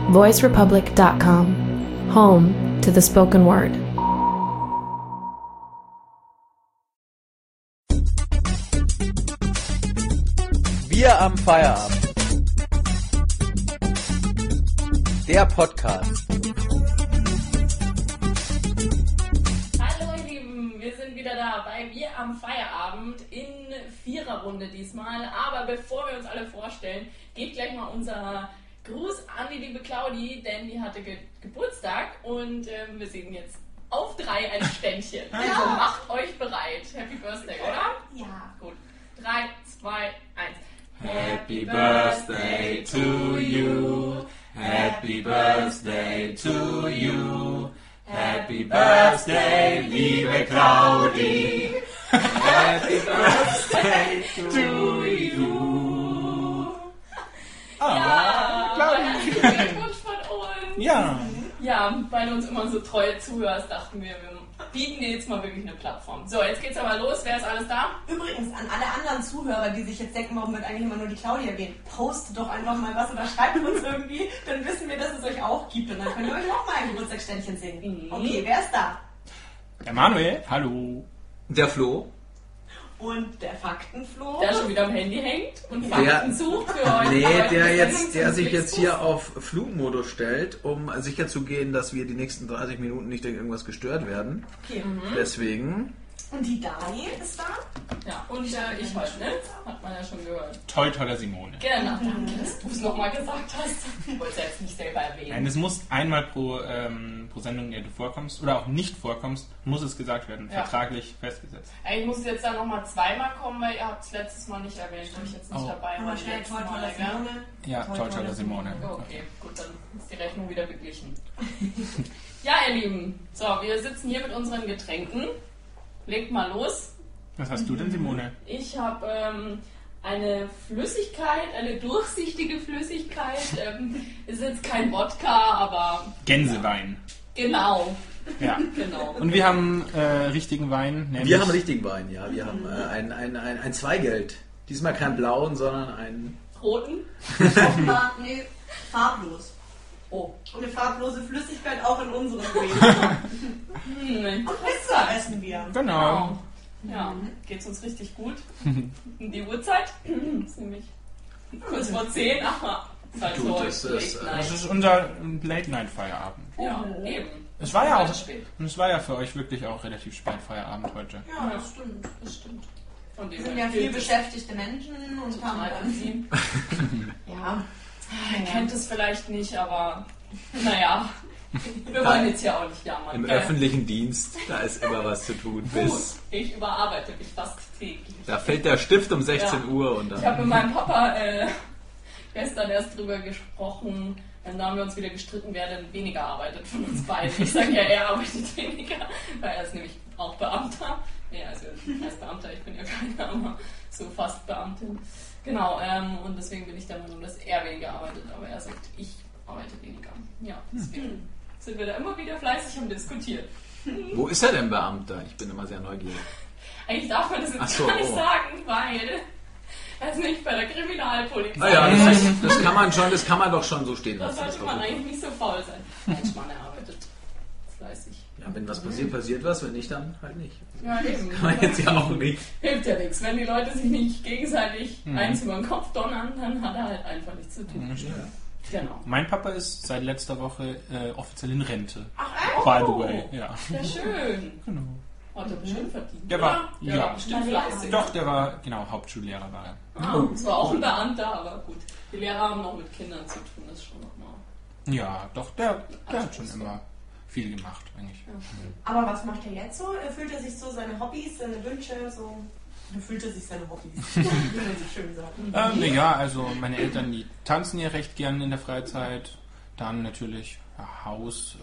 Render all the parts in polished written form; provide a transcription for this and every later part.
voicerepublic.com, home to the spoken word. Wir am Feierabend. Der Podcast. Hallo ihr Lieben, wir sind wieder da bei Wir am Feierabend in Viererrunde diesmal. Aber bevor wir uns alle vorstellen, geht gleich mal unser Gruß an die liebe Claudi, denn die hatte Geburtstag und wir singen jetzt auf 3 ein Ständchen. Also macht euch bereit. Happy Birthday, oder? Ja. Gut. 3, 2, 1. Happy birthday to you. Happy birthday to you. Happy birthday, liebe Claudi. Happy birthday to you. Ja, herzlichen Glückwunsch von uns. Ja. Ja, weil du uns immer so treu zuhörst, dachten wir bieten dir jetzt mal wirklich eine Plattform. So, jetzt geht's aber los. Wer ist alles da? Übrigens, an alle anderen Zuhörer, die sich jetzt denken, warum wird eigentlich immer nur die Claudia gehen, postet doch einfach mal was oder schreibt uns irgendwie, dann wissen wir, dass es euch auch gibt und dann können wir euch auch mal ein Geburtstagsständchen singen. Okay, wer ist da? Der Manuel, hallo. Der Flo. Und der Faktenflo. Der schon wieder am Handy hängt und Fakten sucht für euch. Nee, der sich jetzt hier auf Flugmodus stellt, um sicher zu gehen, dass wir die nächsten 30 Minuten nicht durch irgendwas gestört werden. Okay. Deswegen. Und die Dani ist da? Ja, und ich halt, ne? Hat man ja schon gehört. Toller Simone. Genau, danke, dass du es nochmal gesagt hast. Ich wollte es jetzt nicht selber erwähnen. Nein, es muss einmal pro Sendung, in der du vorkommst oder auch nicht vorkommst, muss es gesagt werden, Ja. vertraglich festgesetzt. Ich muss jetzt dann nochmal zweimal kommen, weil ihr habt es letztes Mal nicht erwähnt, weil ich jetzt nicht dabei war. Nochmal schnell, toll, Mal, Simone. Ja, toller Simone. Okay, gut, dann ist die Rechnung wieder beglichen. Ja, ihr Lieben, so, wir sitzen hier mit unseren Getränken. Legt mal los. Was hast du denn, Simone? Ich habe eine Flüssigkeit, eine durchsichtige Flüssigkeit. Ist jetzt kein Wodka, aber... Gänsewein. Genau. Ja. Genau. Und wir haben richtigen Wein. Nämlich Wir haben richtigen Wein, ja. Wir haben ein Zweigeld. Diesmal kein blauen, sondern einen. Roten? Offenbar, nee, farblos. Oh. Eine farblose Flüssigkeit auch in unserem Leben. Und Pizza essen wir. Genau. Ja, geht's uns richtig gut. Die Uhrzeit ist nämlich kurz vor 10, aber ist halt so Das ist, Das ist unser Late-Night-Feierabend. ja, eben. Es war ja auch, Spät. und es war ja für euch wirklich auch relativ spät Feierabend heute. Ja, das stimmt. Das stimmt. Von Wir dem sind her ja viel gilt es beschäftigte Menschen und haben total dann... anziehen. Ja. Ihr kennt es vielleicht nicht, aber naja, wir wollen jetzt ja auch nicht jammern. Im gell? öffentlichen Dienst, da ist immer was zu tun. Gut, ich überarbeite mich fast täglich. Da fällt der Stift um 16 Ja. Uhr und dann. Ich habe mit meinem Papa gestern erst drüber gesprochen, da haben wir uns wieder gestritten, wer denn weniger arbeitet von uns beiden. Ich sage ja, er arbeitet weniger, weil er ist nämlich auch Beamter. Nee, also er ist Beamter, ich bin ja keiner, aber so fast Beamtin. Genau, und deswegen bin ich der Meinung, dass er weniger arbeitet, aber er sagt, ich arbeite weniger. Ja, deswegen sind wir da immer wieder fleißig am Diskutieren. Wo ist er denn Beamter? Ich bin immer sehr neugierig. Eigentlich darf man das jetzt Ach so, gar nicht oh. sagen, weil er ist nicht bei der Kriminalpolizei. Ah ja, das kann man doch schon so stehen Das lassen. sollte man eigentlich nicht so faul sein. Mensch, Mann, er arbeitet fleißig. Ja, wenn was passiert, passiert was. Wenn nicht, dann halt nicht. Ja, eben. Kann man jetzt ja auch nicht. Hilft ja nichts. Wenn die Leute sich nicht gegenseitig eins über den Kopf donnern, dann hat er halt einfach nichts zu tun. Genau. Mein Papa ist seit letzter Woche offiziell in Rente. Ach, By the way, ja. Ja, schön. Genau. Hat er bestimmt verdient. Der war- oder? Der ja. war bestimmt fleißig. Doch, der war, genau, Hauptschullehrer war er. Ah, zwar auch ein Beamter, aber gut. Die Lehrer haben noch mit Kindern zu tun, das ist schon nochmal. Ja, doch, der hat schon immer viel gemacht, eigentlich. Aber was macht er jetzt so? Erfüllt er sich so seine Hobbys, seine Wünsche, so? Erfüllt er sich seine Hobbys? Will man sich schön sagen. Ja, also meine Eltern, die tanzen ja recht gern in der Freizeit. Dann natürlich Haus,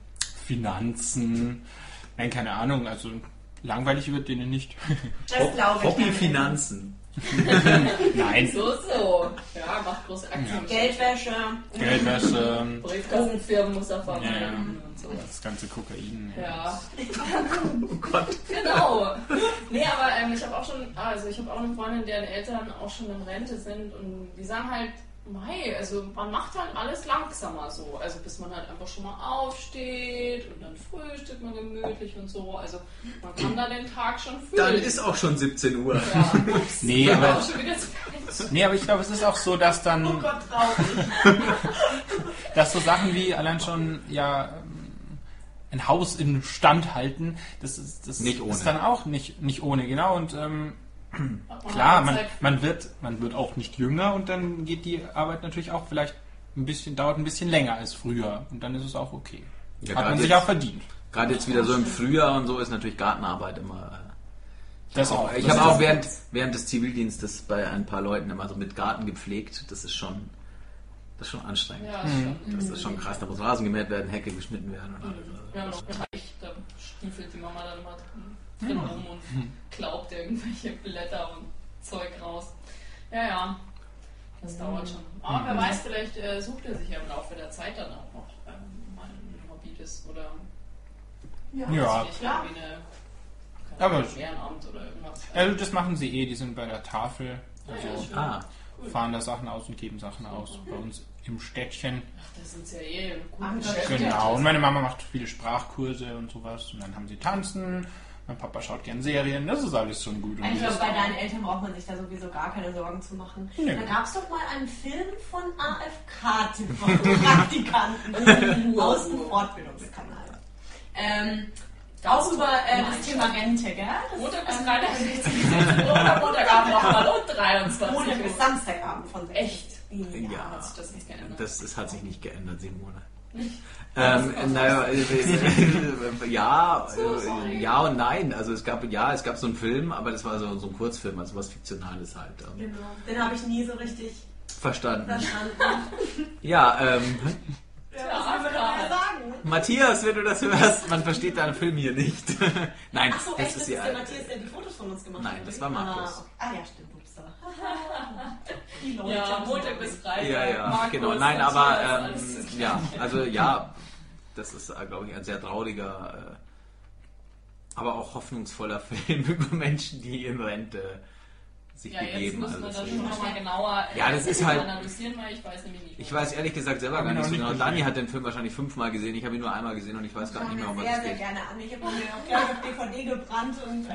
Finanzen. Nein, keine Ahnung, also langweilig wird denen nicht. Das glaube ich. Hobbyfinanzen. Nein, So. Ja, macht große Aktien. Geldwäsche. Geldwäsche, Briefkastenfirmen muss er vermeiden Ja. und sowas. das ganze Kokain. Ja, Oh Gott. genau. Nee, aber ich habe auch eine Freundin, deren Eltern auch schon in Rente sind und die sagen halt, Also man macht halt alles langsamer so. Also bis man halt einfach schon mal aufsteht und dann frühstückt man gemütlich und so. Also man kann da den Tag schon fühlen. Dann ist auch schon 17 Uhr. Ja, ups, Nee, aber- auch schon wieder zu Bett. Nee, aber ich glaube, es ist auch so, dass dann, Oh Gott, traurig. dass so Sachen wie allein schon, ein Haus in Stand halten, das Nicht ohne. ist dann auch nicht ohne, genau. Und Hat klar, halt man wird auch nicht jünger und dann geht die Arbeit natürlich auch vielleicht dauert ein bisschen länger als früher und dann ist es auch okay. Ja, Hat man gerade sich jetzt- auch verdient. Gerade jetzt wieder so im Frühjahr und so ist natürlich Gartenarbeit immer... Das auch. Ich habe auch während des Zivildienstes bei ein paar Leuten immer so mit Garten gepflegt. Das ist schon anstrengend. Ja, ist schon. Das ist schon krass. Da muss Rasen gemäht werden, Hecke geschnitten werden und alles. Wir haben noch einen Teich, da stiefelt die Mama dann immer drin rum und klaubt irgendwelche Blätter und Zeug raus. Ja, das dauert schon. Aber wer weiß, vielleicht sucht er sich ja im Laufe der Zeit dann auch noch mal ein Hobby das oder Ja. weiß ich nicht, irgendwie Aber- ein Ehrenamt oder irgendwas. Also das machen sie die sind bei der Tafel, Ja, schön. fahren da Sachen aus und geben Sachen aus. Bei uns im Städtchen. Ach, das sind ja gut Engagiert. beschäftigt. Genau. Und meine Mama macht viele Sprachkurse und sowas. Und dann haben sie Tanzen. Mein Papa schaut gern Serien. Das ist alles schon gut. Und Ich glaube, dieses- bei deinen Eltern braucht man sich da sowieso gar keine Sorgen zu machen. Nö. Da gab es doch mal einen Film von AFK-Praktikanten aus dem Fortbildungskanal. Auch über das Thema Rente, gell? Montag bis Freitag 16 Uhr oder Montagabend nochmal und 23 Montag bis Uhr. Samstagabend von 16. Echt? Ja, Hat sich das nicht geändert? das hat sich nicht geändert, Simone. Naja, Ja und nein. Also es gab so einen Film, aber das war so ein Kurzfilm, also was Fiktionales halt. Genau. Den habe ich nie so richtig Verstanden. verstanden. Ja, Ja, was will man da mehr sagen? Matthias, wenn du das hörst, man versteht deinen Film hier nicht. Nein, Ach so, echt, das ist der Matthias, der die Fotos von uns gemacht hat. Nein, das war Markus. Ah ja, stimmt, Upsa. Die Leute. ja, Montag bis Freitag. Ja, Markus, genau. Nein, Matthias, aber alles das Gleiche. das ist, glaube ich, ein sehr trauriger, aber auch hoffnungsvoller Film über Menschen, die in Rente sich Ja, jetzt begeben. müssen wir Also das das schon nochmal genauer Ja, das ist halt- analysieren, weil ich weiß nämlich nicht. ich weiß ehrlich gesagt selber gar Hab ich nicht noch so nicht genau. gesehen. Dani hat den Film wahrscheinlich 5-mal gesehen. Ich habe ihn nur einmal gesehen und ich weiß Ich gar schaue nicht mehr, mir um was sehr, es sehr geht. gerne an. Ich habe mir auch gleich auf DVD gebrannt und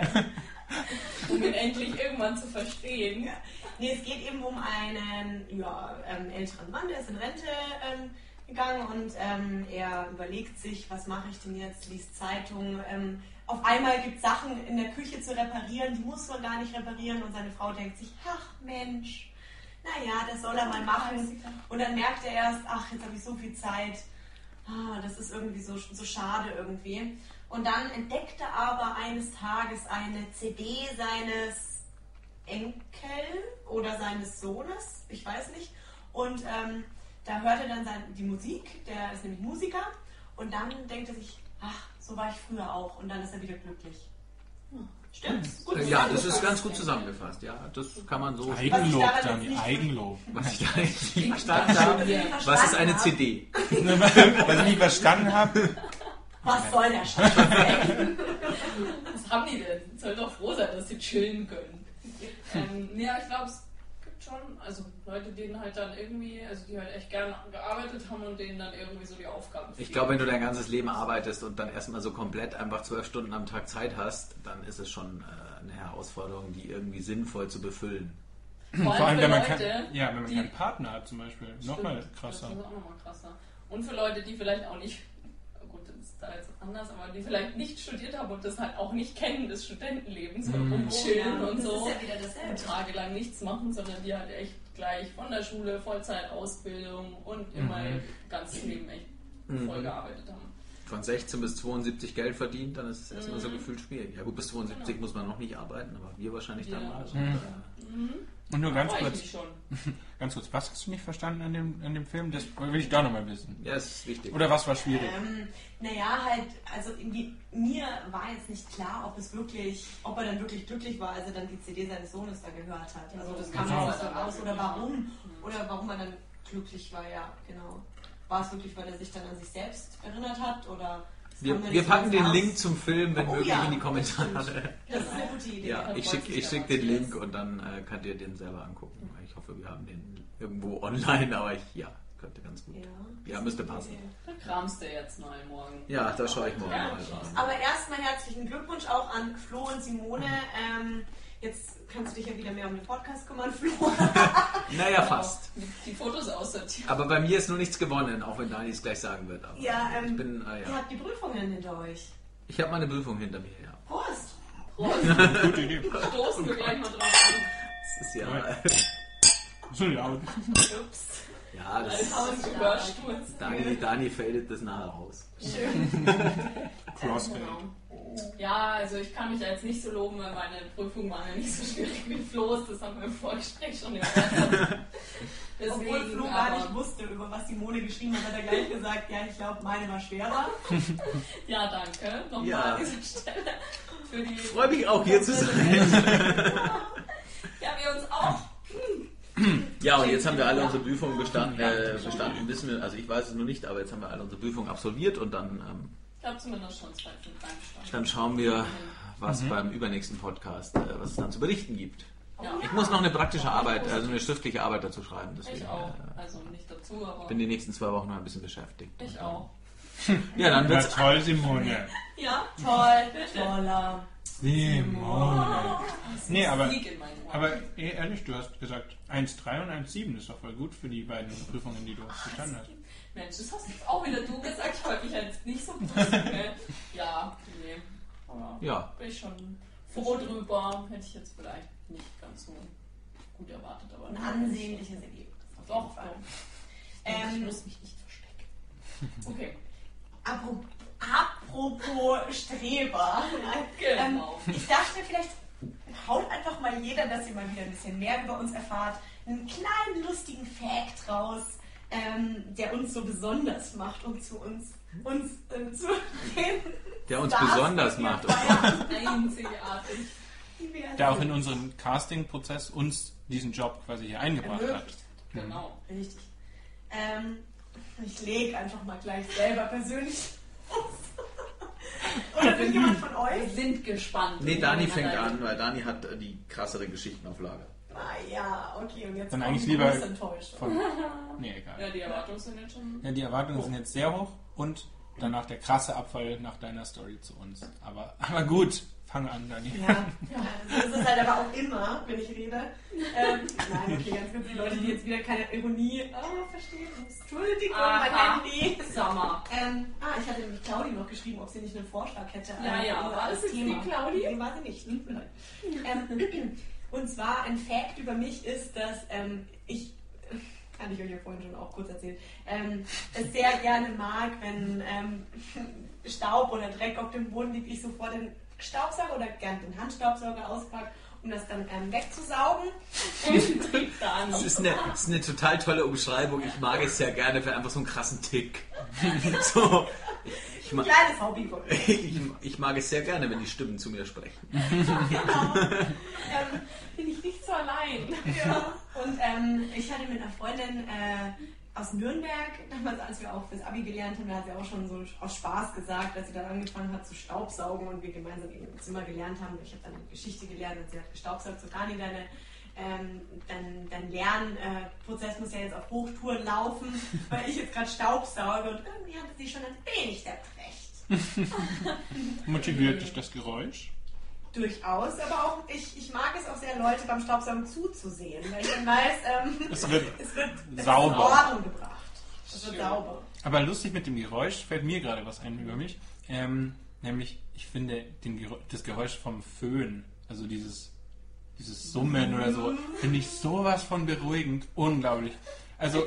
Um ihn endlich irgendwann zu verstehen. ja. Nee, es geht eben um einen älteren Mann, der ist in Rente gegangen und er überlegt sich, was mache ich denn jetzt, liest Zeitung. Auf einmal gibt es Sachen in der Küche zu reparieren, die muss man gar nicht reparieren und seine Frau denkt sich, ach Mensch, naja, das soll er mal machen. Und dann merkt er erst, ach, jetzt habe ich so viel Zeit, das ist irgendwie so schade irgendwie. Und dann entdeckt er aber eines Tages eine CD seines Enkel oder seines Sohnes, ich weiß nicht. Und da hört er dann die Musik, der ist nämlich Musiker. Und dann denkt er sich, ach, so war ich früher auch. Und dann ist er wieder glücklich. Stimmt. Gut Ja, das ist zusammengefasst. ganz gut zusammengefasst. Ja, das kann man so. Eigenlob, daran Dani, jetzt nicht- Eigenlob. Was ich da nicht verstanden habe. Was ist eine CD? Was ich nicht verstanden habe. Was soll der Scheiß? Was haben die denn? Soll doch froh sein, dass sie chillen können. Ja, ich glaube, es gibt schon, also Leute, denen halt dann irgendwie, also die halt echt gerne gearbeitet haben und denen dann irgendwie so die Aufgaben Ich glaube, wenn du dein ganzes Leben arbeitest und dann erstmal so komplett einfach 12 Stunden am Tag Zeit hast, dann ist es schon eine Herausforderung, die irgendwie sinnvoll zu befüllen. Vor Vor allem, für wenn man, Leute, wenn man die- keinen Partner hat zum Beispiel. Nochmal krasser. Das ist auch nochmal krasser. Und für Leute, die vielleicht auch nicht, gut, das ist da jetzt anders, aber die vielleicht nicht studiert haben und das halt auch nicht kennen, das Studentenleben, so rumchillen und das so. ist ja wieder dasselbe. Und tagelang nichts machen, sondern die halt echt gleich von der Schule, Vollzeitausbildung und immer ihr ganzes Leben echt voll gearbeitet haben. Von 16 bis 72 Geld verdient, dann ist es erstmal so gefühlt schwierig. Ja gut, bis 72 muss man noch nicht arbeiten, aber wir wahrscheinlich Ja. damals. Und nur ganz Freue ich kurz, mich schon. ganz kurz, was hast du nicht verstanden an dem Film? Das will ich da nochmal wissen. Ja, es ist wichtig. Oder was war schwierig? Naja, halt, also irgendwie, mir war jetzt nicht klar, ob er dann wirklich glücklich war, als er dann die CD seines Sohnes da gehört hat. Also das kam Genau. jetzt so raus. Oder warum er dann glücklich war, ja, genau. War es wirklich, weil er sich dann an sich selbst erinnert hat? Oder es kam dann Wir nicht packen so den raus? Link zum Film, wenn Oh möglich, ja, in die das Kommentare. Das ist eine gute Idee. Ja, Dann ich freut sich schick der den Matthias. Link und dann könnt ihr den selber angucken. Ich hoffe, wir haben den irgendwo online, aber könnte ganz gut. Ja, müsste passen. Da kramst du jetzt mal morgen. Ja, da schaue ich morgen mal rein. Aber erstmal herzlichen Glückwunsch auch an Flo und Simone. Jetzt kannst du dich ja wieder mehr um den Podcast kümmern, Flo. Naja, fast. Die Fotos aussortieren. Aber bei mir ist nur nichts gewonnen, auch wenn Dani es gleich sagen wird. Aber Ja, ich bin, ihr habt die Prüfungen hinter euch. Ich habe meine Prüfung hinter mir, ja. Prost! Prost. Gute Idee. Stoßen wir gleich mal drauf an. Das ist ja... So laut. Ups. Ja, das ist... Übersturz. Dani fadet das nachher raus. Crossfade. Ja, also ich kann mich jetzt nicht so loben, weil meine Prüfungen waren ja nicht so schwierig wie Flo's. Das haben wir im Vorgespräch schon erörtert. Obwohl Flo gar nicht wusste, über was Simone geschrieben hat, hat er gleich gesagt, ja, ich glaube, meine war schwerer. Ja, danke. Nochmal Ja. an dieser Stelle. Für die Freue mich auch hier zu sein. Ja, wir uns auch. Ja, und jetzt haben wir alle unsere Prüfungen bestanden, wissen wir, also ich weiß es noch nicht, aber jetzt haben wir alle unsere Prüfungen absolviert und dann, Ich habe zumindest schon 2 von 3 bestanden. dann schauen wir, was beim übernächsten Podcast, was es dann zu berichten gibt. Ja, Ich muss noch eine praktische Arbeit, also eine schriftliche Arbeit dazu schreiben, ich deswegen auch. Also nicht dazu, aber bin die nächsten 2 Wochen noch ein bisschen beschäftigt. ich auch. Ja, dann Ja, wird's... toll, Simone. Ja, Toll, toller. Simone. Nee, aber Sieg in meinen Ohren. Aber ehrlich, du hast gesagt 1,3 und 1,7. Das ist doch voll gut für die beiden Prüfungen, die du bestanden hast. Mensch, das hast jetzt auch wieder du gesagt. Ich wollte mich jetzt nicht so positiv. Ja, nee. Aber Ja. bin ich schon froh drüber. Hätte ich jetzt vielleicht nicht ganz so gut erwartet. Aber Ein ansehnliches Ergebnis. Doch, ich Ähm, muss mich nicht verstecken. Okay. Apropos Streber. Genau. Ich dachte, vielleicht haut einfach mal jeder, dass ihr mal wieder ein bisschen mehr über uns erfahrt, einen kleinen lustigen Fact raus, der uns so besonders macht und zu den Der uns Stars, besonders die wir macht. feiern, Einzigartig. die wir Der auch in unserem Casting-Prozess uns diesen Job quasi hier eingebracht hat. ermöglicht. Genau. Richtig. Ich lege einfach mal gleich selber persönlich los. Oder will jemand von Wir euch? sind gespannt. Nee, Dani fängt an, weil Dani hat die krassere Geschichten auf Lager. Ah ja, okay, und jetzt Dann kommt eigentlich die lieber große Enttäuschung. von. Nee, egal. Ja, die Erwartungen sind jetzt schon. Ja, die Erwartungen sind jetzt sehr hoch und danach der krasse Abfall nach deiner Story zu uns. Aber gut, fang an, Dani. Ja, das ist es halt aber auch immer, wenn ich rede. Nein, okay, ganz kurz, die Leute, die jetzt wieder keine Ironie verstehen. Entschuldigung, mein Aha. Handy. Sommer. Ich hatte nämlich Claudi noch geschrieben, ob sie nicht einen Vorschlag hätte. Ja, über war das das jetzt die Claudi? Nee, war sie nicht. Tut mir leid. Und zwar ein Fact über mich ist, dass ich, kann ich euch ja vorhin schon auch kurz erzählen, es sehr gerne mag, wenn Staub oder Dreck auf dem Boden liegt, ich sofort den Staubsauger oder gern den Handstaubsauger auspacke, um das dann wegzusaugen. Das ist eine total tolle Umschreibung. Ich mag es sehr gerne für einfach so einen krassen Tick. So, Kleines Hobby. ich mag es sehr gerne, wenn die Stimmen zu mir sprechen. Genau. Bin ich nicht so allein. Ja. Und ich hatte mit einer Freundin aus Nürnberg, damals als wir auch fürs Abi gelernt haben, da hat sie auch schon so aus Spaß gesagt, dass sie dann angefangen hat zu staubsaugen und wir gemeinsam eben im Zimmer gelernt haben. Ich habe dann Geschichte gelernt und sie hat gestaubsaugt. So, Dani, dein Lernprozess muss ja jetzt auf Hochtouren laufen, weil ich jetzt gerade staubsauge und irgendwie hatte sie schon ein wenig erprescht. Motiviert dich das Geräusch? Durchaus, aber auch ich mag es auch sehr, Leute beim Staubsaugen zuzusehen, weil ich dann weiß, Es wird es wird sauber. in Ordnung gebracht. Es wird sauber. Aber lustig mit dem Geräusch fällt mir gerade was ein über mich. Nämlich, ich finde das Geräusch vom Föhn, also dieses Summen oder so, finde ich sowas von beruhigend. Unglaublich. Also,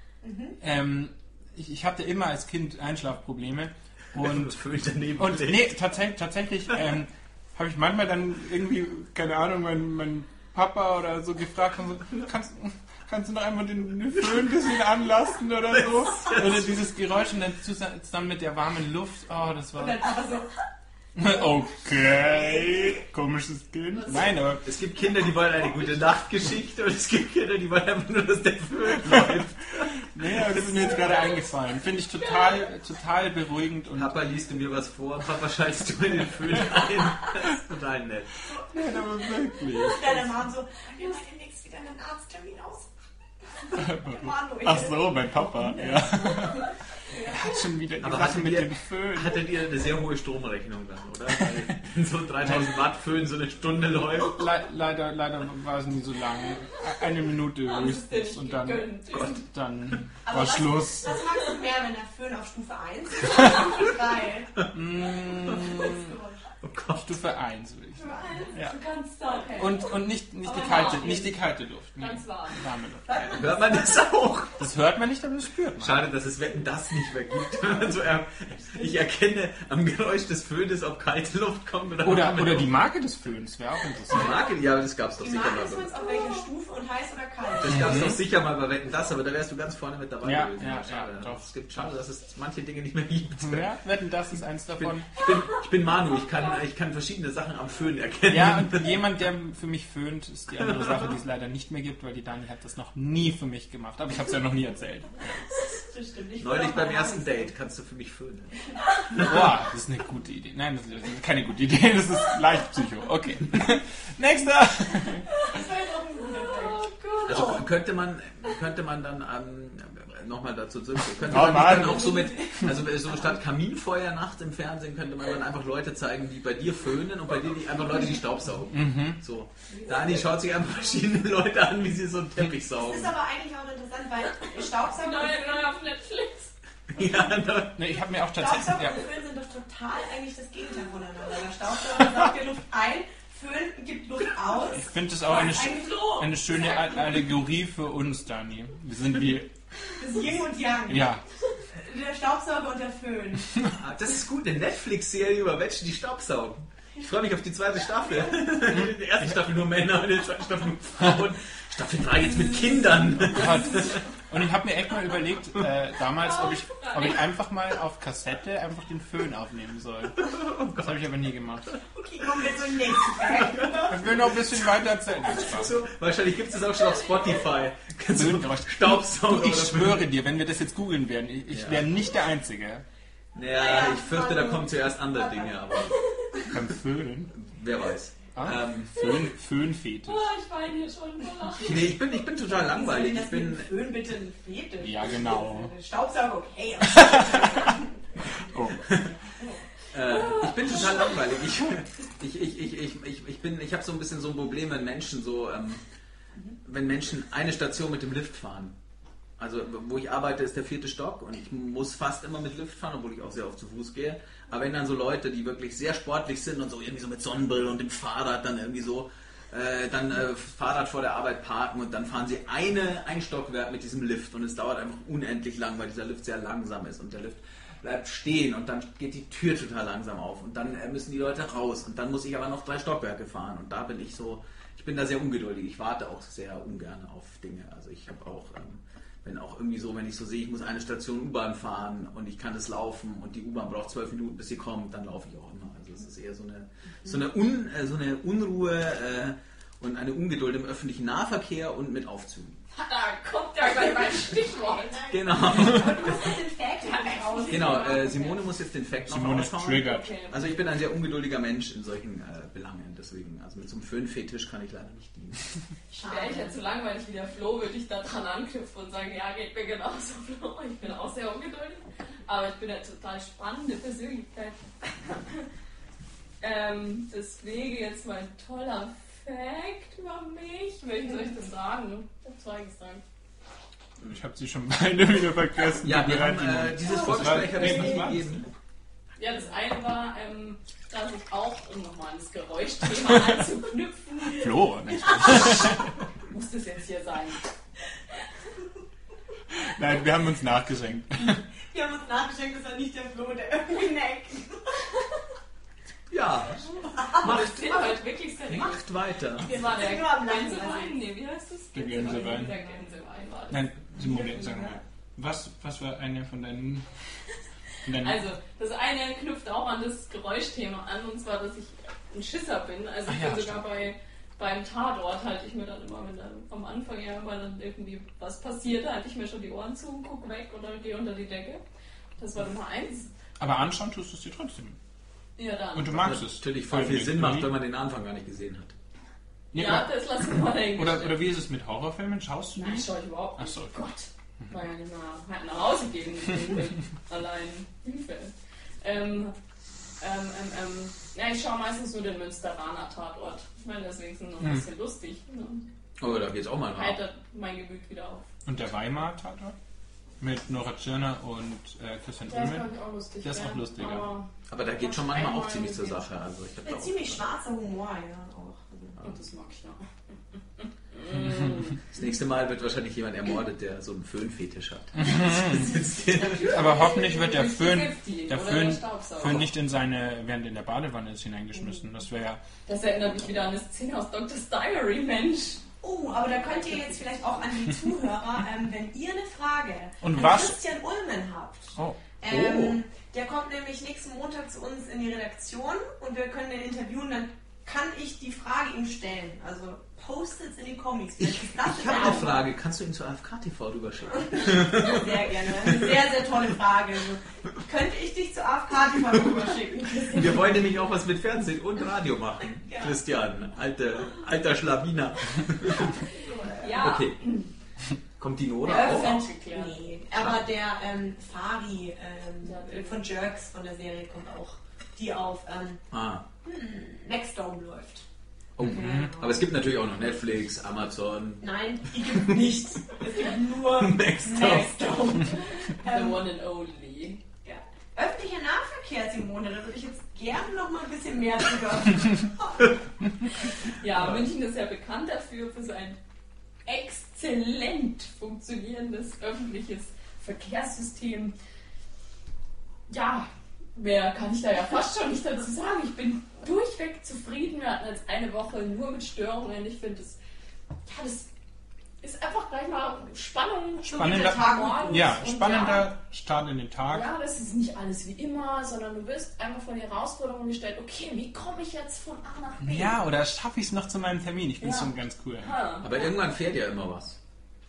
ich hatte immer als Kind Einschlafprobleme. Und nee, tatsächlich habe ich manchmal dann irgendwie, keine Ahnung, mein Papa oder so gefragt, und so, kannst du noch einmal den Föhn ein bisschen anlassen oder so? Oder dieses Geräusch und dann zusammen mit der warmen Luft, oh, das war... Und dann einfach so, Okay, komisches Kind. Nein, aber Es gibt Kinder, die wollen eine gute Nachtgeschichte und es gibt Kinder, die wollen einfach nur, dass der Föhn läuft. nee, aber das ist mir jetzt gerade eingefallen. Finde ich total beruhigend und... Papa, liest du mir was vor? Papa, schaltest du in den Föhn ein? Das ist total nett. Nein, aber wirklich. deine Mom so, wir machen demnächst wieder einen Arzttermin aus. Manuel. Ach so, mein Papa, ja. Er hat schon wieder die Aber Sache mit dem Föhn. Hattet ihr eine sehr hohe Stromrechnung dann, oder? Weil so 3000 Watt Föhn so eine Stunde läuft. Leider war es nie so lang. Eine Minute Haben sie es dir höchstens nicht und dann gegönnt? Aber war Schluss. Was magst du mehr, wenn der Föhn auf Stufe 1 oder Stufe 3? Oh Gott. Stufe 1 würde ich sagen. Ja. Du kannst da, okay. Und nicht die Aber kalte, warm nicht die kalte Luft. Nee, Ganz warm. warme Luft. Hört man das auch? Das hört man nicht, aber das spürt man. Schade, dass es Wetten das nicht mehr gibt. Also, ich erkenne am Geräusch des Föhnes, ob kalte Luft kommt oder warme Oder Luft. die Marke des Föhns wäre auch Die interessant. Marke, ja, aber das gab's doch Die sicher Marke mal. ist uns auf welcher Stufe und heiß oder kalt? Das gab's doch sicher mal bei Wetten das, aber da wärst du ganz vorne mit dabei Ja, gewesen. ja, Schade. ja, doch. Es gibt schade, dass es manche Dinge nicht mehr gibt. Ja, Wetten, das ist eins davon. Ich bin Manu, ich kann verschiedene Sachen am Föhn erkennen. Ja, und jemand, der für mich föhnt, ist die andere Sache, die es leider nicht mehr gibt, weil die Dani hat das noch nie für mich gemacht. Aber ich habe es ja noch nie erzählt. Das stimmt. Ich Neulich will auch beim mal ersten haben. Date kannst du für mich föhnen. Boah, das ist eine gute Idee. Nein, das ist keine gute Idee, das ist leicht Psycho. Okay. Nächster! Das war jetzt auch ein guter Punkt. Also könnte man dann nochmal dazu zurück. Könnte Oh, man nicht Mann. dann auch so mit, also so statt Kaminfeuernacht im Fernsehen könnte man dann einfach Leute zeigen, die bei dir föhnen und bei dir einfach Leute, die Staubsaugen. So. Dani schaut sich einfach verschiedene Leute an, wie sie so einen Teppich Das saugen. ist aber eigentlich auch interessant, weil Staubsauger Neu auf Netflix. Ja, Ne, ich habe mir auch tatsächlich... Staubsauger Ja, und Föhn sind doch total eigentlich das Gegenteil voneinander. Der Staubsauger saugt die Luft ein, Föhn gibt Luft aus. ich finde das auch Eigentlich eine schöne Allegorie für uns, Dani. Wir sind wie... das Yin und Yang. Ja, Der Staubsauger und der Föhn. das ist gut, eine Netflix-Serie über Menschen, die Staubsaugen. Ich freue mich auf die zweite Staffel. Die erste Staffel nur Männer, die zweite Staffel nur Frauen. Staffel 3 jetzt mit Kindern. und ich habe mir echt mal überlegt, damals, ob ich einfach mal auf Kassette einfach den Föhn aufnehmen soll. Das habe ich aber nie gemacht. Okay, kommen wir zum nächsten Fact. Ich will noch ein bisschen weiter erzählen. So, wahrscheinlich gibt es das auch schon auf Spotify. Kannst du Föhngeräusch. Staubsauger Ich oder schwöre dir, wenn wir das jetzt googeln werden, ich wäre nicht der Einzige. Ja, ich fürchte, da kommen zuerst andere Dinge, aber Beim Föhn? wer weiß. Föhnfetisch. Oh, ich weine hier schon. Nee, ich bin total langweilig. Ich bin, Föhn bitte ein Fetisch. Ja, genau. Staubsauger, okay. Oh. ich bin total langweilig. Ich habe so ein bisschen so ein Problem, wenn Menschen eine Station mit dem Lift fahren. Also, wo ich arbeite, ist der 4. Stock und ich muss fast immer mit Lift fahren, obwohl ich auch sehr oft zu Fuß gehe. Aber wenn dann so Leute, die wirklich sehr sportlich sind und so irgendwie so mit Sonnenbrille und dem Fahrrad dann irgendwie so, Fahrrad vor der Arbeit parken und dann fahren sie ein Stockwerk mit diesem Lift und es dauert einfach unendlich lang, weil dieser Lift sehr langsam ist und der Lift bleibt stehen und dann geht die Tür total langsam auf und dann müssen die Leute raus und dann muss ich aber noch 3 Stockwerke fahren und da bin ich so, ich bin da sehr ungeduldig, ich warte auch sehr ungern auf Dinge, also ich habe auch, wenn ich so sehe, ich muss eine Station U-Bahn fahren und ich kann das laufen und die U-Bahn braucht 12 Minuten, bis sie kommt, dann laufe ich auch immer, also es ist eher so eine Unruhe und eine Ungeduld im öffentlichen Nahverkehr und mit Aufzügen. Da kommt ja gleich mein Stichwort. Genau. Du musst den Fact raus. Genau, Simone muss jetzt den Fact noch Simone ist raushauen. triggert. Okay. Also ich bin ein sehr ungeduldiger Mensch in solchen Belangen, deswegen, also mit so einem Föhnfetisch kann ich leider nicht dienen. Wäre ich jetzt so langweilig wie der Flo, würde ich da dran anknüpfen und sagen, ja, geht mir genauso, Flo. Ich bin auch sehr ungeduldig, aber ich bin eine total spannende Persönlichkeit. Deswegen jetzt mal ein toller Fact über mich. Welchen soll ich denn sagen? Ich habe 2 gesagt. Ich habe sie schon beide wieder vergessen. Ja, Tut mir wir haben leid, dieses Vorgespräch hat es Nee, nicht was war's? gegeben. Ja, das eine war, dass ich auch, um nochmal an das Geräuschthema anzuknüpfen, Flo, nicht. muss das jetzt hier sein. Nein, wir haben uns nachgeschenkt. Wir haben uns nachgeschenkt, das war nicht der Flo, der irgendwie neckt. Ja, Aber ich bin heute wirklich seriös. macht weiter. Das war der sind nur am Lachen, Gänsewein. Nee, wie heißt das? Der Gänsewein. Der Gänsewein war das. Nein, Simone, sag mal. Was war eine von deinen... Also, das eine knüpft auch an das Geräuschthema an, und zwar, dass ich ein Schisser bin. Also ich Ah ja, bin sogar beim Tatort, halte ich mir dann immer, wenn dann am Anfang ja mal dann irgendwie was passiert, halte ich mir schon die Ohren zu, gucke weg oder gehe unter die Decke. Das war Nummer 1. Aber anschauen tust du es dir trotzdem. Ja, dann. Und du magst Was es. natürlich voll viel Sinn macht, wenn man den Anfang gar nicht gesehen hat. Ja, das lassen wir mal dahingestellt. Oder wie ist es mit Horrorfilmen? Schaust du die? Nein, schaue ich überhaupt nicht. Ach so, okay. Gott, war ja nicht mehr halt nach Hause gehen. Allein. Hilfe. Ja, ich schaue meistens nur den Münsteraner Tatort. Ich meine, deswegen ist es noch ein bisschen lustig. Ne? Oh, da geht's auch mal nach. Heitert mein Gemüt wieder auf. Und der Weimar Tatort? Mit Nora Tschirner und Christian Der ist, Ullmann? glaube ich, auch lustig. Der ist auch lustig, ja. Aber da geht schon manchmal auch ziemlich zur Sache. Also ich hab da Ein auch, ziemlich schwarzer Humor, ja, auch. Und das mag ich ja. das nächste Mal wird wahrscheinlich jemand ermordet, der so einen Föhnfetisch hat. Aber hoffentlich wird der Föhn Staubsauger. nicht während in der Badewanne ist hineingeschmissen. Das wäre ja... Das erinnert mich wieder an eine Szene aus Doctor's Diary, Mensch. Oh, aber da könnt ihr jetzt vielleicht auch an die Zuhörer, wenn ihr eine Frage Und an was? Christian Ullmann habt. Oh. Der kommt nämlich nächsten Montag zu uns in die Redaktion und wir können den interviewen, dann kann ich die Frage ihm stellen. Also postet es in die Kommis. Ich habe eine Frage. Kannst du ihn zu AFK-TV rüberschicken? Sehr gerne. Eine sehr, sehr tolle Frage. Also, könnte ich dich zu AFK-TV rüberschicken? Wir wollen nämlich auch was mit Fernsehen und Radio machen. Ja. Christian, alter Schlawiner. Ja. Okay. Kommt die Nora Der auch? aufgeklärt. Nee, aber der Fari von Jerks von der Serie kommt auch, die auf Nextdome läuft. Oh. Aber es gibt natürlich auch noch Netflix, Amazon. Nein, die gibt es nicht. Es gibt nur Nextdome. The one and only. Ja. Öffentlicher Nahverkehr, Simone, da würde ich jetzt gerne noch mal ein bisschen mehr drüber. Ja, München ist ja bekannt dafür, für sein exzellent funktionierendes öffentliches Verkehrssystem. Ja, mehr kann ich da ja fast schon nicht dazu sagen. Ich bin durchweg zufrieden. Wir hatten jetzt eine Woche nur mit Störungen. Ich finde, das ist einfach gleich mal Spannung. Spannender Start in den Tag. Ja, das ist nicht alles wie immer, sondern du wirst einfach von der Herausforderung gestellt, okay, wie komme ich jetzt von A nach B? Ja, oder schaffe ich es noch zu meinem Termin? Ich finde es Ja. schon ganz cool. Aber irgendwann fährt ja immer was.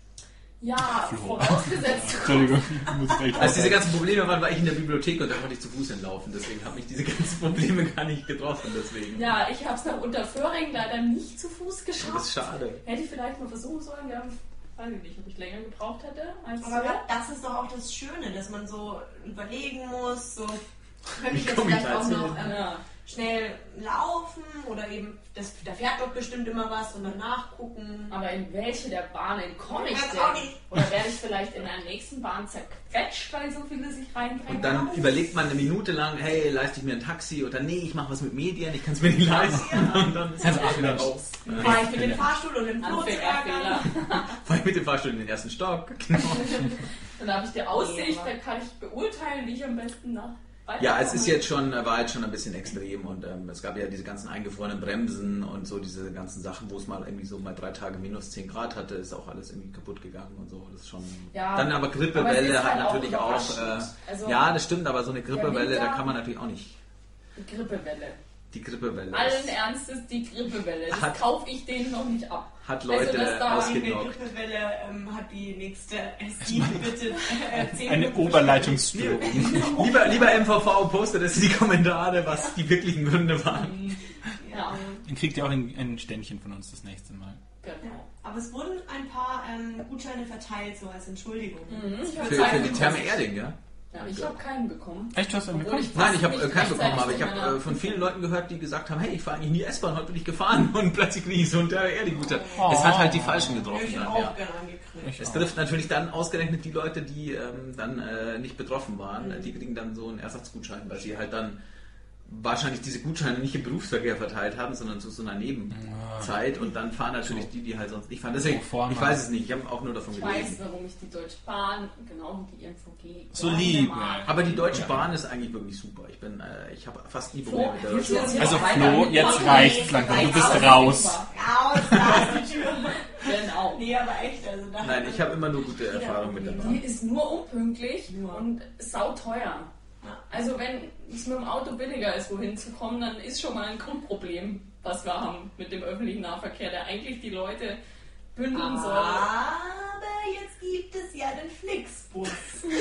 Ja, vorausgesetzt. Entschuldigung, ich muss gleich Als diese ganzen Probleme waren, war ich in der Bibliothek und da konnte ich zu Fuß hinlaufen. Deswegen habe ich diese ganzen Probleme gar nicht getroffen. Deswegen. Ja, ich habe es nach Unterföhring leider nicht zu Fuß geschafft. Das ist schade. Hätte ich vielleicht mal versuchen sollen. Ja, weiß ich nicht, ob ich länger gebraucht hätte. Als Aber das ist doch auch das Schöne, dass man so überlegen muss, so könnte ich jetzt komm ich vielleicht da auch jetzt noch ja. schnell laufen oder eben, da fährt doch bestimmt immer was und dann nachgucken. Aber in welche der Bahnen komme ich Ich weiß auch denn? nicht. Oder werde ich vielleicht in der nächsten Bahn zerquetscht, weil so viele sich reindrängen? Und dann überlegt man eine Minute lang, hey, leiste ich mir ein Taxi oder nee, ich mache was mit Medien, ich kann es mir nicht leisten. Und dann ist es auch wieder raus. Fahre ich mit dem Fahrstuhl und dem Klo zu Anfängerfehler. ärgern. Fahre ich mit dem Fahrstuhl in den ersten Stock. Genau. Dann habe ich die Aussicht, dann kann ich beurteilen, wie ich am besten nach Ja, es ist war jetzt schon ein bisschen extrem und es gab ja diese ganzen eingefrorenen Bremsen und so diese ganzen Sachen, wo es mal irgendwie so mal 3 Tage minus 10 Grad hatte, ist auch alles irgendwie kaputt gegangen und so. Das ist schon. Ja, dann aber Grippewelle aber es ist hat halt auch natürlich auch. überraschend. Also, ja, das stimmt, aber so eine Grippewelle, Winter- da kann man natürlich auch nicht. Die Grippewelle. Die Grippewelle Allen Ernstes die Grippewelle. Das kaufe ich denen noch nicht ab. hat Leute dass da Die ausgenockt. Grippewelle hat die nächste SI bitte 10 Eine Minuten Oberleitungsstörung. Lieber MVV, postet es in die Kommentare, was die wirklichen Gründe waren. Ja, Dann kriegt ihr auch ein Ständchen von uns das nächste Mal. Ja, genau. aber es wurden ein paar Gutscheine verteilt, so als Entschuldigung. Ich habe Für die Therme Erding, ja? Ja, ich habe keinen bekommen. Echt, du hast einen Obwohl bekommen? Nein, ich habe Nicht keinen bekommen, aber ich rechtzeitig habe zu von vielen Leuten gehört, die gesagt haben, hey, ich fahre eigentlich nie S-Bahn, heute bin ich gefahren und plötzlich kriege ich so ein Erding-Gutschein. Es hat halt die Falschen Ich getroffen hätte dann, auch ja. gerne angekriegt. Es trifft natürlich dann ausgerechnet die Leute, die dann nicht betroffen waren. Die kriegen dann so einen Ersatzgutschein, weil sie halt dann wahrscheinlich diese Gutscheine nicht im Berufsverkehr verteilt haben, sondern zu so einer Nebenzeit. Und dann fahren natürlich die halt sonst nicht fahren. Deswegen, ich weiß es nicht, ich habe auch nur davon Ich weiß, gelesen. warum ich die Deutsche Bahn, genau wie die IMVG, So gerne lieb, mag. Aber die Deutsche Bahn ist eigentlich wirklich super. Ich habe fast nie Probleme mit der Deutschen Bahn. Also Flo, jetzt reicht's langsam. Du bist raus. Raus, da ist die Tür. Genau. Nee, aber echt, also da Nein, ich habe immer nur gute Erfahrungen mit der Die Bahn. ist nur unpünktlich und sauteuer. Also wenn es mit dem Auto billiger ist, wohin zu kommen, dann ist schon mal ein Grundproblem, was wir haben mit dem öffentlichen Nahverkehr, der eigentlich die Leute bündeln soll. Aber jetzt gibt es ja den Flixbus.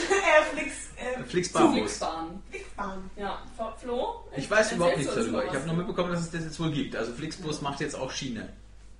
Flixbahn. Flixbahn. Ja, Flo? Ich weiß überhaupt erzählst nichts du uns darüber. mal Ich habe was? nur mitbekommen, dass es das jetzt wohl gibt. Also Flixbus macht jetzt auch Schiene.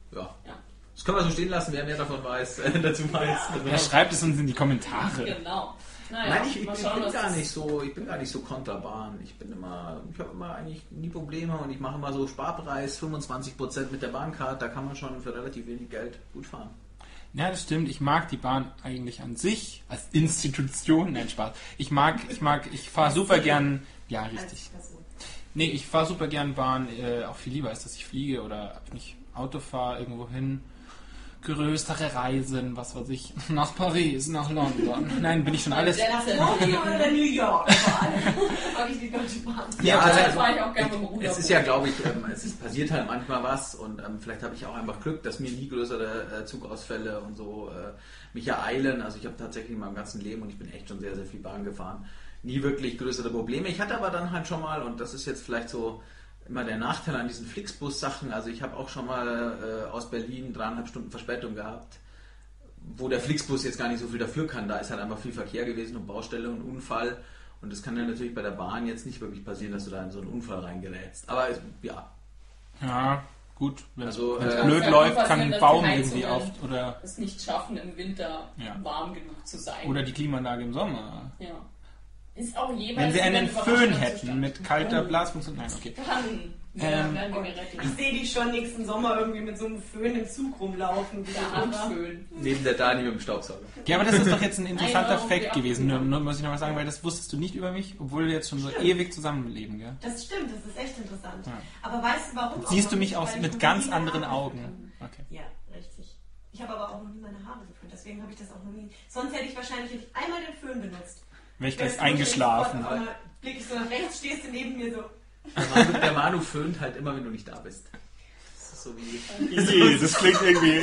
können wir so stehen lassen, wer mehr davon weiß, dazu weiß. Ja, schreibt es uns in die Kommentare. Genau. Naja, Nein, ich bin gar nicht so kontra Bahn. Ich habe immer eigentlich nie Probleme und ich mache immer so Sparpreis, 25% mit der Bahncard, da kann man schon für relativ wenig Geld gut fahren. Ja, das stimmt. Ich mag die Bahn eigentlich an sich als Institution. Nein, Spaß. Ich fahre super gern. Ja, richtig. Nee, ich fahre super gern Bahn. Auch viel lieber ist, dass ich fliege oder nicht Auto fahre irgendwo hin. Größere Reisen, was weiß ich, nach Paris, nach London. Nein, bin ich schon alles. Nach Tokio oder New York vor allem. Habe ich die Deutsche Bahn. Ja, das war ich auch gerne mit dem Ruder. Es ist ja, glaube ich, es passiert halt manchmal was und vielleicht habe ich auch einfach Glück, dass mir nie größere Zugausfälle und so mich ereilen. Also ich habe tatsächlich in meinem ganzen Leben, und ich bin echt schon sehr, sehr viel Bahn gefahren, nie wirklich größere Probleme. Ich hatte aber dann halt schon mal, und das ist jetzt vielleicht so immer der Nachteil an diesen Flixbus-Sachen, also ich habe auch schon mal aus Berlin 3,5 Stunden Verspätung gehabt, wo der Flixbus jetzt gar nicht so viel dafür kann. Da ist halt einfach viel Verkehr gewesen und Baustelle und Unfall. Und das kann ja natürlich bei der Bahn jetzt nicht wirklich passieren, dass du da in so einen Unfall reingerätst. Aber ja. Ja, gut. Wenn es Also, blöd läuft, kann ein Baum irgendwie auf. Oder es nicht schaffen, im Winter warm genug zu sein. Oder die Klimaanlage im Sommer. Ja. Ist auch jeweils Wenn sie einen Föhn Überraschungszustand. hätten mit kalter Blasfunktion. Nein, okay. Dann werden wir gerettet. Ich sehe die schon nächsten Sommer irgendwie mit so einem Föhn im Zug rumlaufen. Der Handföhn. Neben der Dani mit dem Staubsauger. Ja, aber das ist doch jetzt ein interessanter Nein, Fact gewesen. Nur muss ich noch mal sagen, weil das wusstest du nicht über mich, obwohl wir jetzt schon so ewig zusammenleben, gell? Das stimmt, das ist echt interessant. Ja. Aber weißt du warum? Siehst du mich auch auch nicht? Weil mit ich ganz noch nie anderen Haare Augen. geföhnt habe. Okay. Ja, richtig. Ich habe aber auch noch nie meine Haare geföhnt, deswegen habe ich das auch noch nie. Sonst hätte ich wahrscheinlich einmal den Föhn benutzt. Wäre ich gleich eingeschlafen. Blick ich so nach rechts, stehst du neben mir so. Der Manu föhnt halt immer, wenn du nicht da bist. Das ist so wie... Das klingt irgendwie...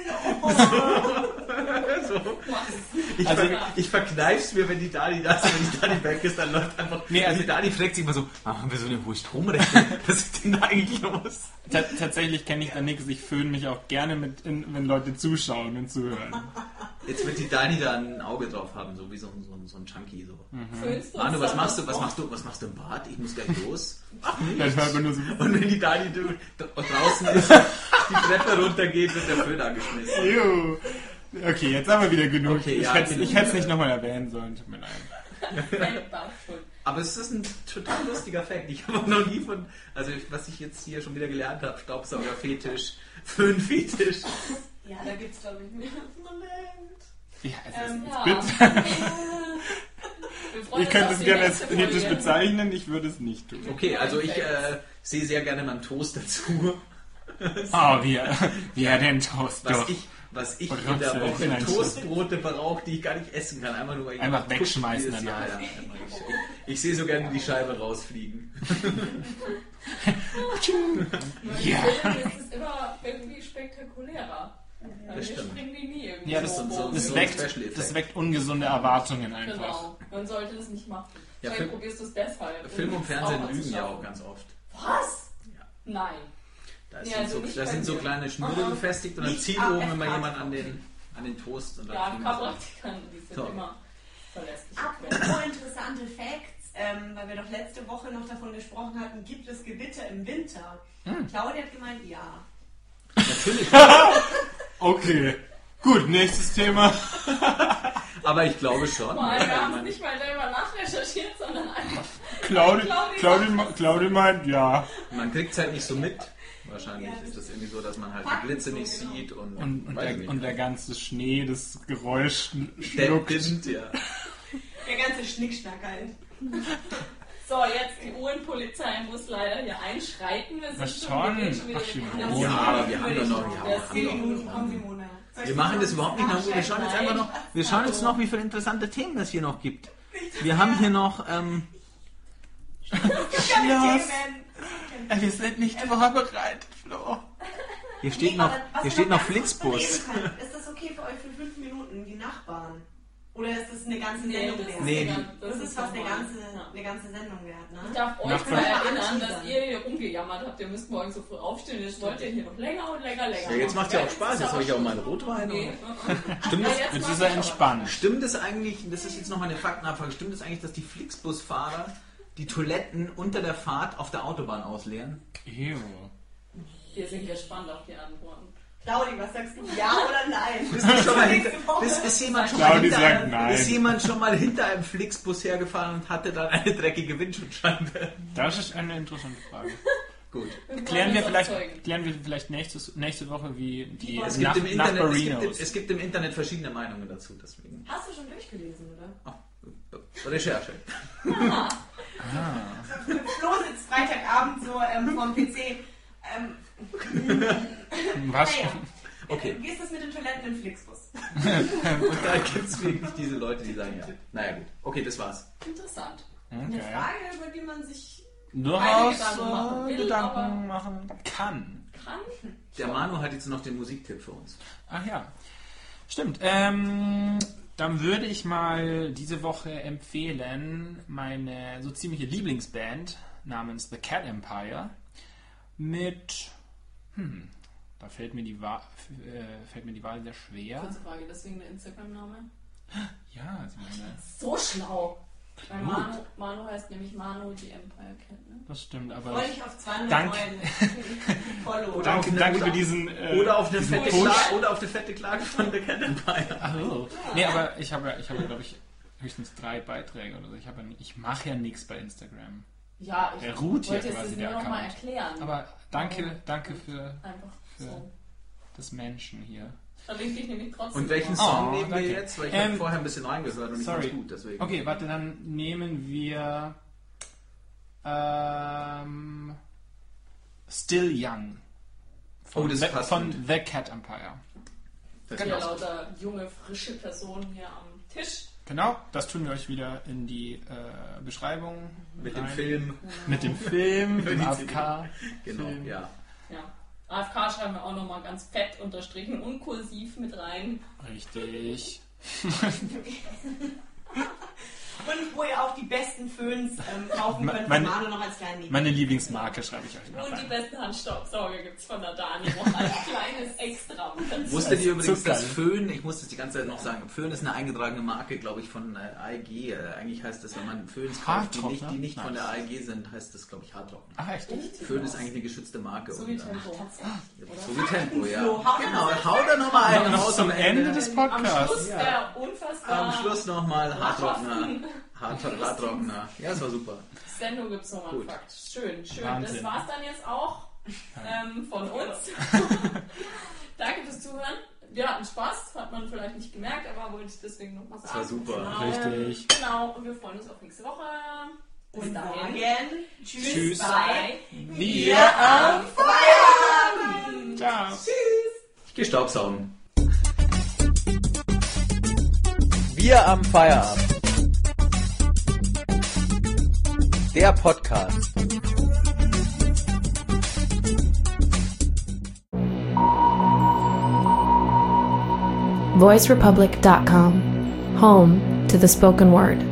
Ich verkneif's mir, wenn die Dani da ist, wenn die Dani weg ist, dann läuft einfach... Nee, also die Dani fragt sich immer so, haben wir so eine hohe Stromrechnung? Was ist denn da eigentlich los? Tatsächlich kenne ich da nichts. Ich föhne mich auch gerne wenn Leute zuschauen und zuhören. Jetzt wird die Dani da ein Auge drauf haben, so wie so ein Junkie. So. Föhnst du Manu, uns was dann machst du? noch Was machst du im Bad? Ich muss gleich los. Ach, Das hört man nur so... und wenn die Dani draußen ist, die Treppe runtergeht, wird der Föhn angeschmissen. Ew. Okay, jetzt haben wir wieder genug. Okay, ich ja, hätte genug. es nicht nochmal erwähnen sollen, tut mir leid. Meine Bartschuld. Aber es ist ein total lustiger Fact. Ich habe noch nie was ich jetzt hier schon wieder gelernt habe, Staubsauger-Fetisch, Föhn-Fetisch. Ja, da gibt's glaube ich mehr. Moment. Ja, Ja. bitte. Wir freuen Ich uns könnte auf es die gerne als nächste fetisch Folge. bezeichnen, ich würde es nicht tun. Okay, also ich sehe sehr gerne meinen Toast dazu. Oh, wie er den Toast Was doch. ich in Brotze der Woche in ein Toastbrote brauche, die ich gar nicht essen kann. Einfach nur, weil ich Einfach gucke, wegschmeißen wie es- danach. Ja. Ich sehe so gerne die Scheibe rausfliegen. Ja. Es ist immer irgendwie spektakulärer. Wir stimmt. springen die nie irgendwie Ja, so hoch. das so ein weckt, Special Effekt. das weckt ungesunde Erwartungen einfach. Genau, man sollte das nicht machen. Ja, Vielleicht probierst du es deshalb. Film und um es Fernsehen auch lügen ja anzuschauen. auch ganz oft. Was? Ja. Nein. Da Ja, also nicht da bei sind so mir. kleine Schnüre Aha. befestigt und dann Nicht zieht oben immer AFK. jemand an den Toast. Und dann Ja, fliegen sie raus. Praktikanten, die sind So. immer verlässlich. Apropos interessante Facts, weil wir doch letzte Woche noch davon gesprochen hatten, gibt es Gewitter im Winter? Claudia hat gemeint, ja. Natürlich. Okay. Gut, nächstes Thema. Aber ich glaube schon. Vor allem, wir Ja, haben es nicht mal selber nachrecherchiert, sondern einfach... Claudia meint, ja. man kriegt es halt nicht so mit. Wahrscheinlich Ja, ist das irgendwie so, dass man halt Fakten die Blitze so, nicht genau. sieht Und weiß nicht. der ganze Schnee, das Geräusch der schluckt. Wind, ja. Der ganze Schnickschnack halt. So, jetzt die Uhrenpolizei muss leider hier einschreiten. Wir Was sind schon? wir gehen schon wieder Ach, in die Simone. Kanzlei. Ja, aber wir haben doch noch. Ja, Das wir haben 10 doch Minuten, noch. komm Simone. Soll ich Wir machen das noch überhaupt nicht nach. Wir schauen jetzt einfach noch. Wir schauen jetzt noch, wie viele interessante Themen es hier noch gibt. Wir haben hier noch. Keine Schluss. Themen. Wir sind nicht vorbereitet, Flo. Hier steht Nee, noch, aber was hier wir steht noch ganz kurz Flixbus. bereden können, ist das okay für euch für 5 Minuten, die Nachbarn? Oder ist das eine ganze Sendung wert? Nee, Das ist fast eine normal. ganze Sendung wert, Ich ne? darf euch Nachbarn- mal erinnern, Anteasern. dass ihr hier rumgejammert habt. Ihr müsst morgen so früh aufstehen. Jetzt wollt ihr hier noch länger und länger. Ja, jetzt macht's ja auch Spaß. Jetzt habe ich auch meinen Rotwein. Nee. Stimmt Ja, es, jetzt Jetzt macht ist er es entspannt. stimmt es eigentlich, das ist jetzt noch mal eine Faktenabfrage, stimmt es eigentlich, dass die Flixbusfahrer die Toiletten unter der Fahrt auf der Autobahn ausleeren? Ew. Wir sind gespannt auf die Antworten. Claudi, was sagst du? Ja oder nein? Ist jemand schon mal hinter einem Flixbus hergefahren und hatte dann eine dreckige Windschutzscheibe? Das ist eine interessante Frage. Gut. Klären wir vielleicht nächste Woche, wie die Es gibt im Internet verschiedene Meinungen dazu. Deswegen. Hast du schon durchgelesen, oder? Recherche. Flo sitzt Freitagabend so vorm PC. Was? Naja. Okay. Wie ist das mit den Toiletten im Flixbus? Und da gibt es wirklich diese Leute, die sagen ja. Naja gut. Okay, das war's. Interessant. Eine Frage, über die man sich durchaus Gedanken machen kann. Der Manu hat jetzt noch den Musiktipp für uns. Ach ja, stimmt. Dann würde ich mal diese Woche empfehlen, meine so ziemliche Lieblingsband namens The Cat Empire mit... Da fällt mir die Wahl sehr schwer. Kurze Frage, deswegen der Instagram-Name? Ja, also meine... So schlau! Weil Manu heißt nämlich Manu, die Empire Cat, ne? Das stimmt, aber... Freue ich auf 200 Follow. Danke für diesen... Oder auf eine fette Klage von The Cat Empire. Ach so. Nee, aber ich habe glaube ich, höchstens 3 Beiträge oder so. Ich mache ja nichts bei Instagram. Ja, ich wollte jetzt das nur noch mal erklären. Aber danke für so. das Menschen hier. Verlinke ich nämlich trotzdem. Und welchen Song nehmen wir danke. jetzt? Weil ich habe vorher ein bisschen reingehört und ich fand's gut, deswegen. Okay, warte, dann nehmen wir Still Young von The Cat Empire. Genau. Lauter junge, frische Personen hier am Tisch. Genau, das tun wir euch wieder in die Beschreibung. Mit dem Film. Mit dem Film, dem AFK. Genau, Film. Ja. AFK schreiben wir auch nochmal ganz fett unterstrichen und kursiv mit rein. Richtig. Und wo ihr auch die besten Föhns kaufen könnt, von Manu noch als kleinen Liebling. Meine Lieblingsmarke schreibe ich euch noch Und rein. die besten Handstaubsauger gibt es von der Dani noch als kleines Extra. Wusstet ihr übrigens, dass Föhn, ich muss das die ganze Zeit noch sagen, Föhn ist eine eingetragene Marke, glaube ich, von AEG. Eigentlich heißt das, wenn man Föhns kauft, die nicht von der AEG sind, heißt das, glaube ich, Hardrocken. Ach, echt? Föhn ist eigentlich eine geschützte Marke. So wie Tempo. So wie Tempo, ja. Genau, hau da nochmal einen raus Zum Ende des Podcasts. Am Schluss der unfassbar... Am Schluss nochmal Hardrockner. Hardrockner. Ja, das war super. Sendung gibt es nochmal einen Fakt. Schön. Wahnsinn. Das war's dann jetzt auch von uns. Danke fürs Zuhören. Wir hatten Spaß, hat man vielleicht nicht gemerkt, aber wollte ich deswegen nochmal sagen. Das war super. Genau. Richtig. Genau, und wir freuen uns auf nächste Woche. Und dahin. Tschüss bei Wir am Feierabend. Ciao. Tschüss. Ich gehe Staubsaugen. Wir am Feierabend. Der Podcast. VoiceRepublic.com, home to the spoken word.